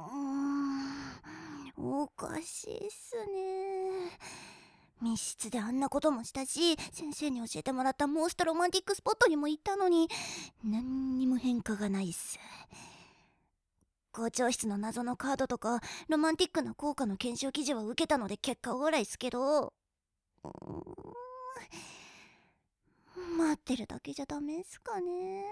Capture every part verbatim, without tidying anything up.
うーん、おかしいっすね。密室であんなこともしたし、先生に教えてもらったモーストロマンティックスポットにも行ったのに、何にも変化がないっす。校長室の謎のカードとかロマンティックな効果の検証記事は受けたので結果オーライっすけど、うーん、待ってるだけじゃダメっすかね。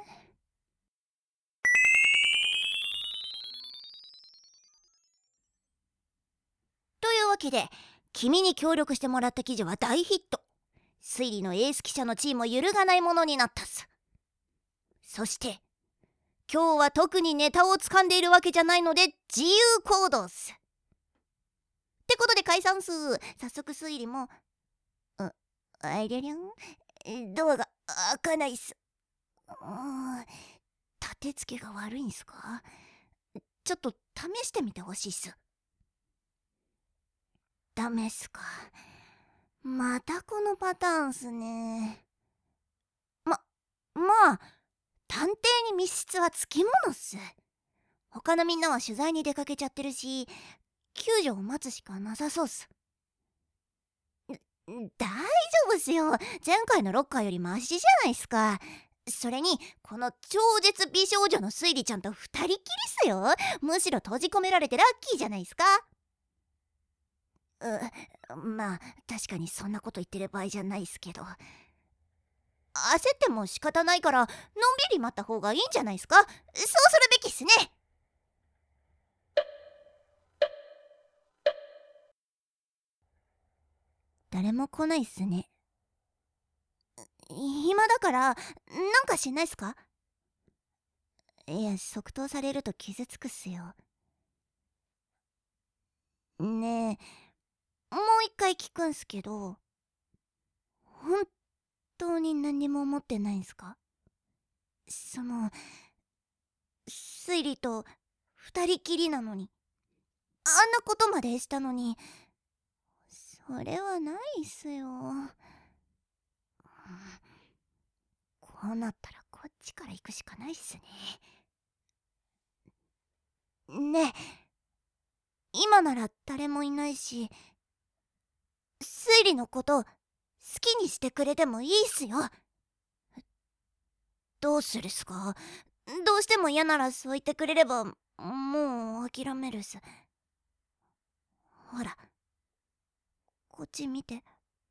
というわけで、君に協力してもらった記事は大ヒット。推理のエース記者の地位も揺るがないものになったっす。そして今日は特にネタを掴んでいるわけじゃないので自由行動っす。ってことで解散っす。早速推理もあありゃりゃん、ドアが開かないっす。うーん、立て付けが悪いんすか？ちょっと試してみてほしいっす。ダメっすか。またこのパターンっすね。ままあ探偵に密室はつきものっす。他のみんなは取材に出かけちゃってるし、救助を待つしかなさそうっす。大丈夫っすよ。前回のロッカーよりマシじゃないっすか。それにこの超絶美少女の推理ちゃんと二人きりっすよ。むしろ閉じ込められてラッキーじゃないっすか。うまあ確かにそんなこと言ってる場合じゃないっすけど、焦っても仕方ないからのんびり待った方がいいんじゃないっすか。そうするべきっすね。誰も来ないっすね。暇だからなんかしないっすか。いや、即答されると傷つくっすよ。ねえ、もう一回聞くんすけど、本当に何も思ってないんすか？その推理と二人きりなのに、あんなことまでしたのに、それはないっすよ。こうなったらこっちから行くしかないっすね。ねえ、今なら誰もいないし、推理のこと好きにしてくれてもいいっすよ。どうするっすか？どうしても嫌ならそう言ってくれればもう諦めるっす。ほらこっち見て。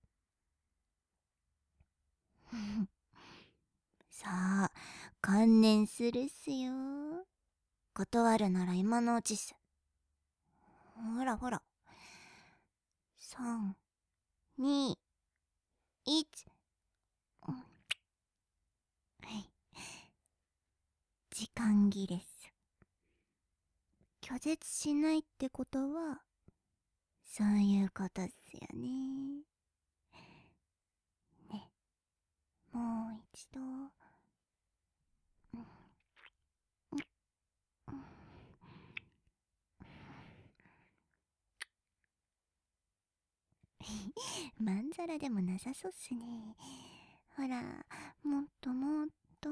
さあ観念するっすよ。断るなら今のうちっす。ほらほら、さんにいち、はい、時間切れっす。拒絶しないってことはそういうことっすよね。ね、もう一度。まんざらでもなさそうっすね。ほらもっともっと。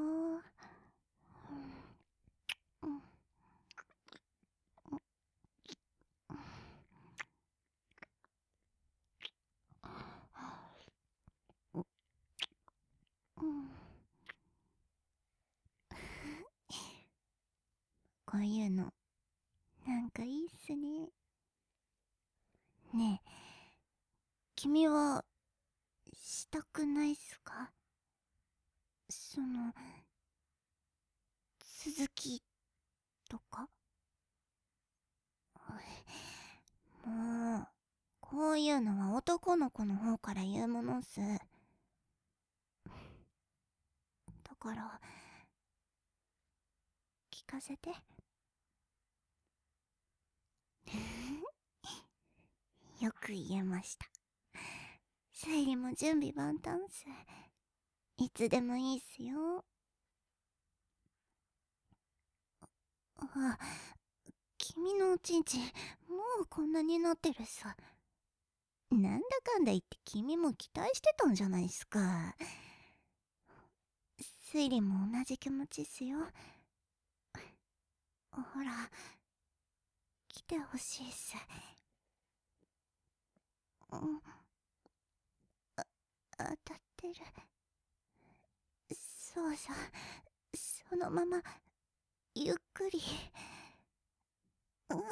こういうのなんかいいっすね。ねえ、君はしたくないっすか？その続きとか。もうこういうのは男の子の方から言うものっす。だから聞かせて。よく言えました。推理も準備万端っす。いつでもいいっすよ。あ、君のおちんちんもうこんなになってるさ。なんだかんだ言って君も期待してたんじゃないっすか。推理も同じ気持ちっすよ。ほらきてほしいっす。うん、あ、当たってる。そうそう、そのままゆっくり。うん、うん、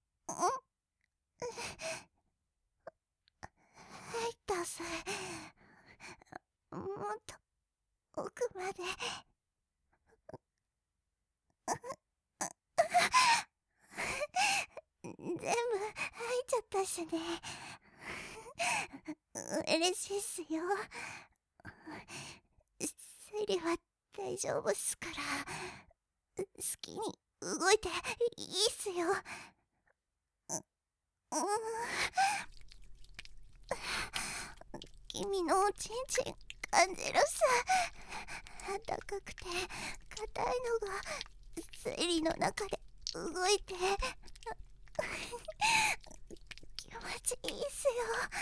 はいたす。もっと奥まで。全部入っちゃったしね。嬉しいっすよ。生理は大丈夫っすから、好きに動いていいっすよ。うん、君のおちんちん感じるさ。高くて硬いのが生理の中で動いて気持ちいいっす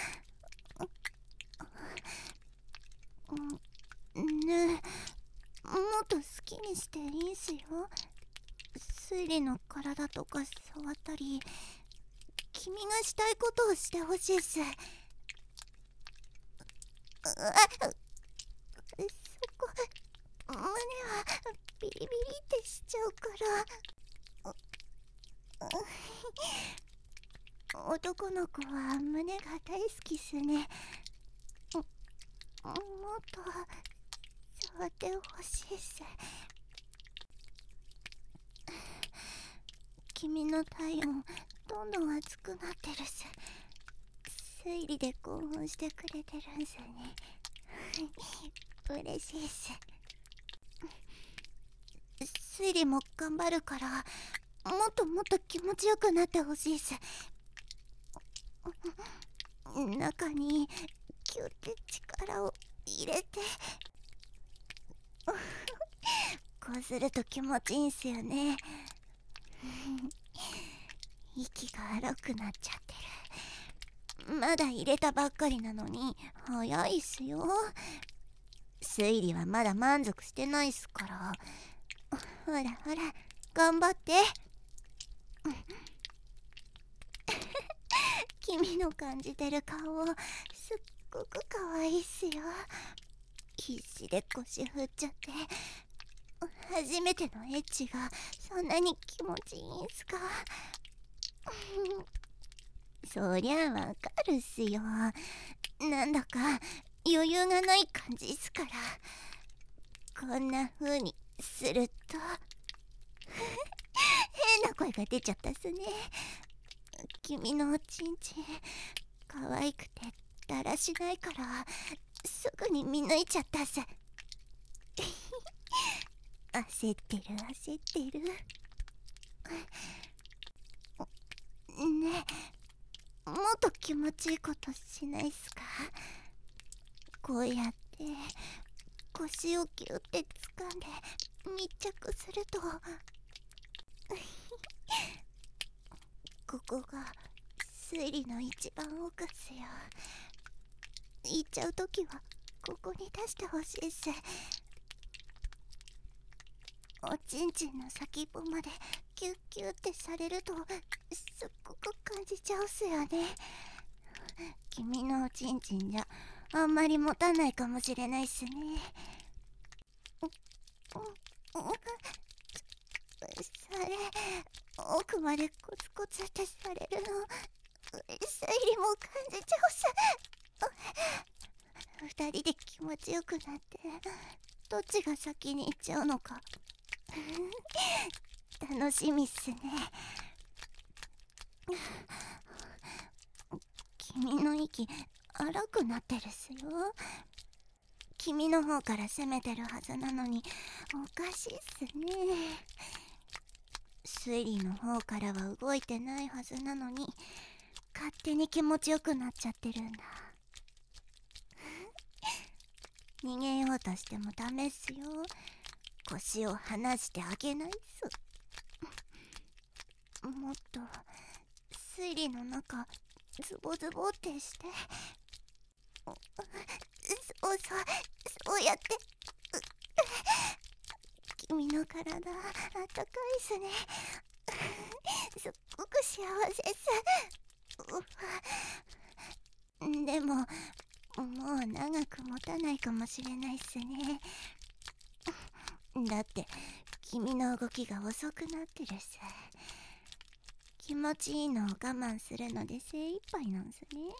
よ。ねえ、もっと好きにしていいんすよ。推理の体とか触ったり、君がしたいことをしてほしいっす。あ、そこ胸はビリビリってしちゃうから。男の子は胸が大好きっすね。もっと触ってほしいっす。君の体温どんどん熱くなってるっす。推理で興奮してくれてるんすね。嬉しいっす。推理も頑張るから、もっともっと気持ちよくなってほしいっす。中にキュッて力を入れてこうすると気持ちいいんすよね。息が荒くなっちゃってる。まだ入れたばっかりなのに早いっすよ。推理はまだ満足してないっすから。ほらほら頑張って。君の感じてる顔すっごく可愛いっすよ。必死で腰振っちゃって、初めてのエッチがそんなに気持ちいいんすか。そりゃわかるっすよ。なんだか余裕がない感じっすから。こんな風にすると変な声が出ちゃったっすね。君のおちんちん可愛くてだらしないからすぐに見抜いちゃったっす。焦ってる焦ってる。ねえ、もっと気持ちいいことしないっすか。こうやって腰をギュって掴んで密着するとここが推理の一番奥っすよ。行っちゃうときはここに出してほしいっす。おちんちんの先っぽまでキュッキュッってされるとすっごく感じちゃうっすよね。君のおちんちんじゃあんまり持たないかもしれないっすね。それ奥までコツコツってされるの推理も感じちゃうっす。二人で気持ちよくなってどっちが先に行っちゃうのか楽しみっすね。君の息荒くなってるっすよ。君の方から攻めてるはずなのにおかしいっすね。推理の方からは動いてないはずなのに勝手に気持ちよくなっちゃってるんだ。逃げようとしてもダメっすよ。腰を離してあげないっす。もっと推理の中ズボズボってして、そうそうそうやって。君の体あったかいっすね。すっごく幸せっす。うでももう長く持たないかもしれないっすね。だって君の動きが遅くなってるっす。気持ちいいのを我慢するので精一杯なんすね。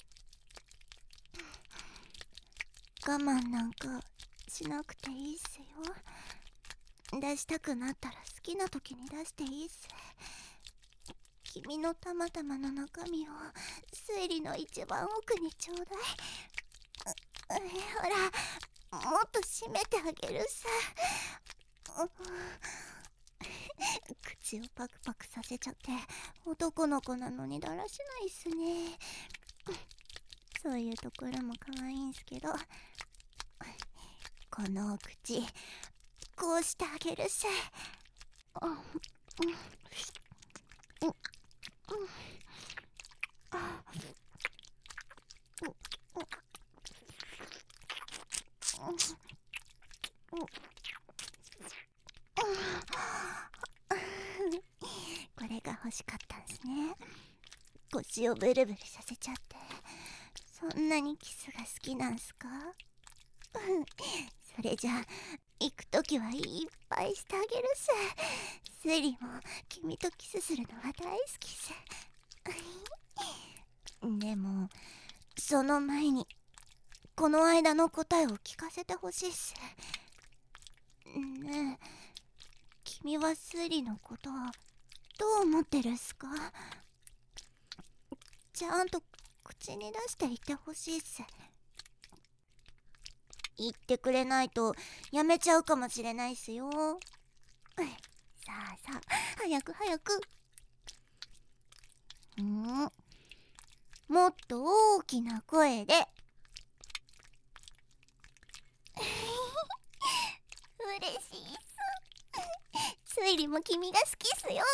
我慢なんかしなくていいっすよ。出したくなったら好きな時に出していいっす。君のたまたまの中身を推理の一番奥にちょうだい。ほら、もっと締めてあげるさ。口をパクパクさせちゃって男の子なのにだらしないっすね。そういうところも可愛いんすけど、このお口こうしてあげるさ。これが欲しかったんすね。腰をブルブルさせちゃって。そんなにキスが好きなんすか？それじゃあ行くときはいっぱいしてあげるさ。スリも君とキスするのは大好きさ。でもその前にこの間の答えを聞かせてほしいっす。ねえ、君はスリのことどう思ってるっすか？ちゃんと口に出して言ってほしいっす。言ってくれないとやめちゃうかもしれないっすよ。さあさあ、早く早く。んもっと大きな声で。嬉しいっす。推理も君が好きっすよ。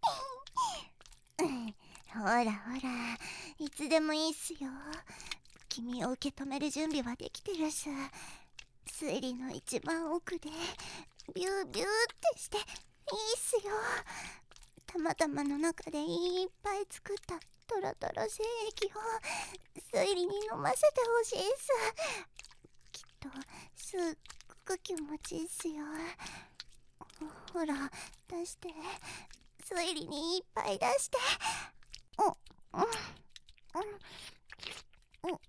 ほらほら、いつでもいいっすよ。君を受け止める準備はできてるっす。推理の一番奥でビュービューってしていいっすよ。たまたまの中でいっぱい作ったトロトロ精液を推理に飲ませてほしいっす。きっとすっごく気持ちいいっすよ。ほら出して、推理にいっぱい出して。うんうんうんうん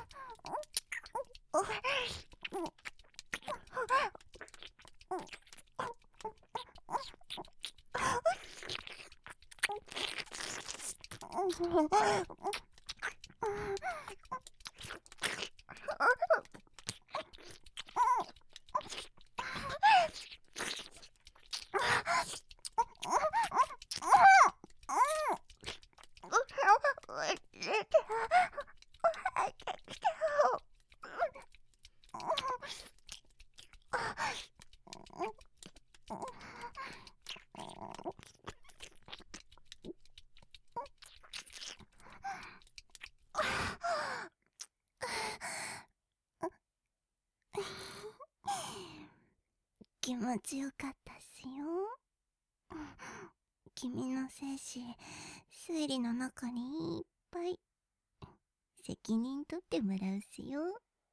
気持ちよかったっすよ。君の精子、推理の中にいっぱい責任取ってもらうっすよ。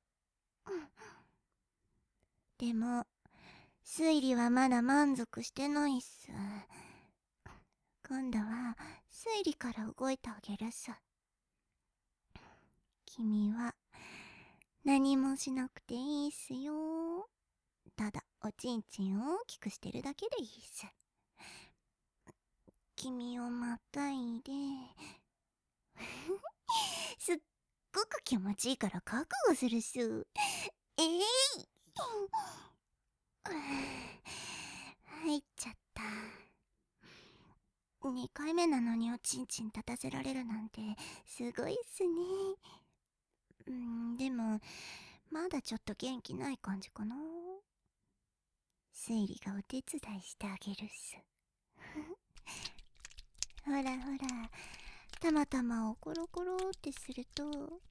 でも推理はまだ満足してないっす。今度は推理から動いてあげるっす。君は何もしなくていいっすよ。ただおちんちんを大きくしてるだけでいいっす。君をまたいですっごく気持ちいいから覚悟するっす。えい、入っちゃった。にかいめなのにおちんちん立たせられるなんてすごいっすね。うんでもまだちょっと元気ない感じかな。推理がお手伝いしてあげるっす。ほらほら、たまたまをコロコロってすると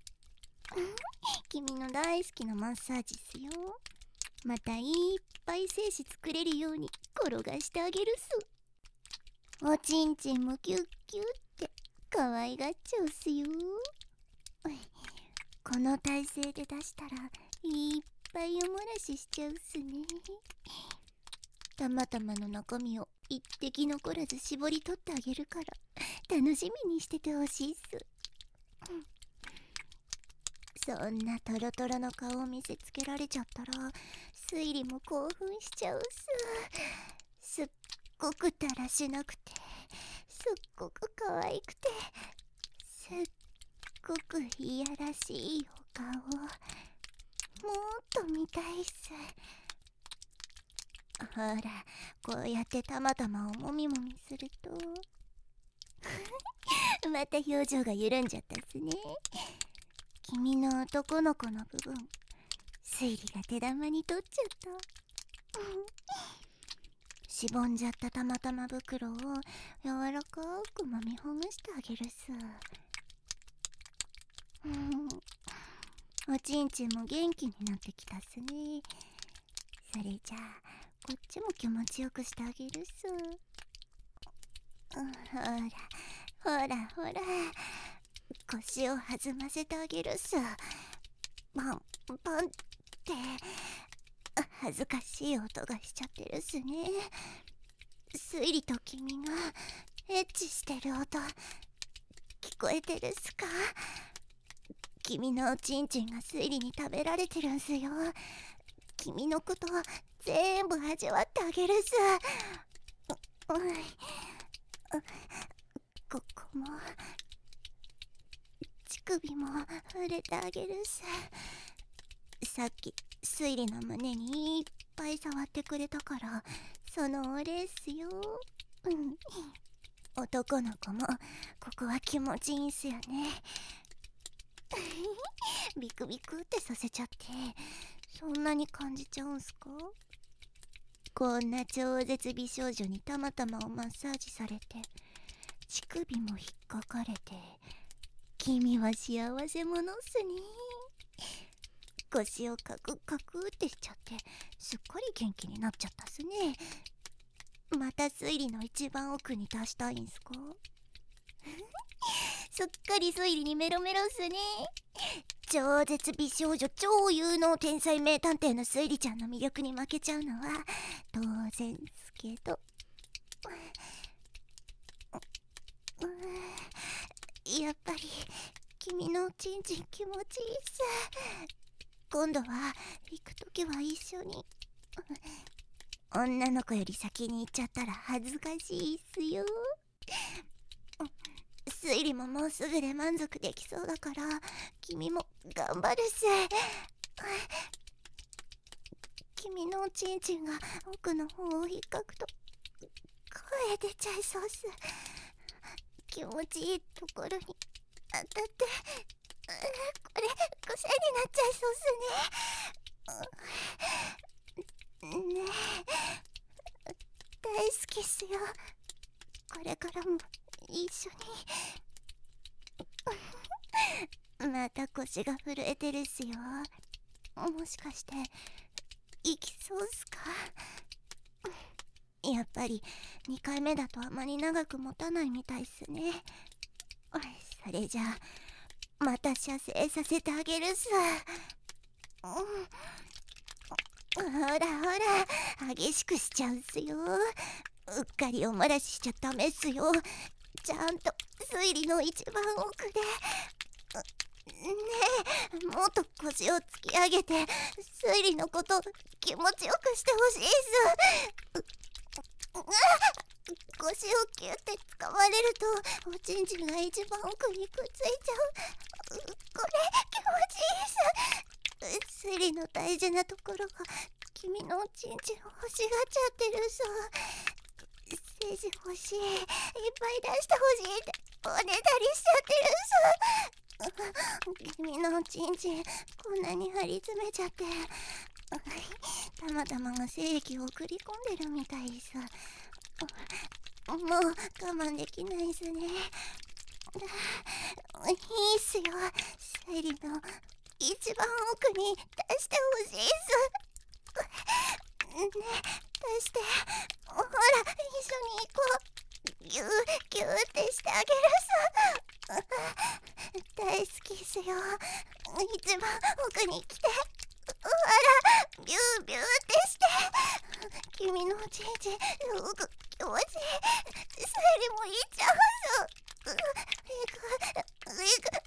君の大好きなマッサージっすよ。またいっぱい精子作れるように転がしてあげるっす。おちんちんもキュッキュッって可愛がっちゃうっすよ。この体勢で出したらいっぱいお漏らししちゃうっすね。たまたまの中身を一滴残らず絞り取ってあげるから楽しみにしててほしいっす。そんなトロトロの顔を見せつけられちゃったら推理も興奮しちゃうっす。すっごくだらしなくてすっごく可愛くてすっごくいやらしいお顔をもっと見たいっす。ほら、こうやってたまたまをもみもみするとまた表情が緩んじゃったっすね。君の男の子の部分推理が手玉に取っちゃったしぼんじゃったたまたま袋を柔らかく揉みほぐしてあげるっす。おちんちんも元気になってきたっすね。それじゃあこっちも気持ちよくしてあげるっす。ほらほらほら腰を弾ませてあげるっす。パンパンって恥ずかしい音がしちゃってるっすね。推理と君がエッチしてる音聞こえてるっすか？君のおちんちんが推理に食べられてるんすよ。君のこと全部味わってあげるっす。う、う、ここも乳首も触れてあげるっす。さっき推理の胸にいっぱい触ってくれたからそのお礼っすよ。うん、男の子もここは気持ちいいんすよね。ビクビクってさせちゃってそんなに感じちゃうんすか？こんな超絶美少女にたまたまをマッサージされて乳首も引っかかれて君は幸せ者っすね。腰をカクカクってしちゃってすっかり元気になっちゃったっすね。また推理の一番奥に出したいんすか？すっかり推理にメロメロっすね。超絶美少女超有能天才名探偵の推理ちゃんの魅力に負けちゃうのは当然っすけど、やっぱり君のおちんちん気持ちいいっす。今度は行くときは一緒に。女の子より先に行っちゃったら恥ずかしいっすよ。推理ももうすぐで満足できそうだから君も頑張るっす。君のおちんちんが奥の方を引っかくと声出ちゃいそうっす。気持ちいいところに当たってこれ癖になっちゃいそうっすね。ねえ大好きっすよ。これからも一緒に。また腰が震えてるっすよ。もしかしていきそうっすか？やっぱりにかいめだとあまり長く持たないみたいっすね。それじゃあまた射精させてあげるっす。ほらほら激しくしちゃうっすよ。うっかりお漏らししちゃダメっすよ。ちゃんと推理の一番奥でねえもっと腰を突き上げて推理のこと気持ちよくしてほしいっす。腰をキュって掴まれるとおちんちんが一番奥にくっついちゃう。これ気持ちいいっす。推理の大事なところが君のおちんちんを欲しがっちゃってるさ。精子欲しい、いっぱい出してほしいっておねだりしちゃってるさ。君のおちんちんこんなに張り詰めちゃってたまたまが精液を送り込んでるみたいさ。もう我慢できないっすね。いいっすよ。生理の一番奥に出してほしいっす。ね、出して。ほら一緒に行こう。 ギューギューってしてあげるさ。大好きっすよ。一番奥に来て、あらビュービューってして。君のおちんちんすごく気持ちいい。生理もいっちゃうす。ういくいく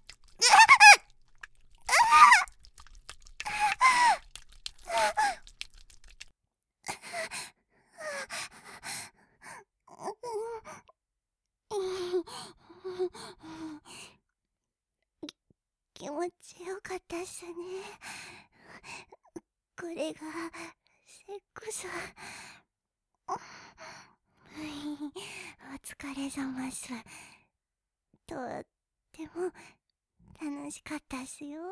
気持ちよかったっすね。これがセックス。お疲れ様っす。とっても楽しかったっすよ。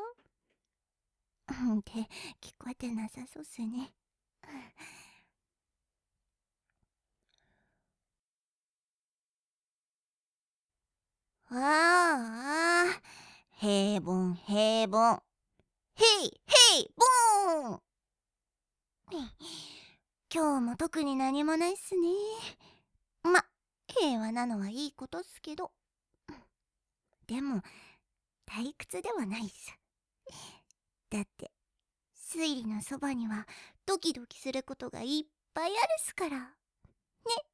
って聞こえてなさそうっすね。ああ、平凡平凡。へいへいボーン。今日も特に何もないっすね。ま、平和なのはいいことっすけど。でも、退屈ではないっす。だって、推理のそばにはドキドキすることがいっぱいあるっすから。ね。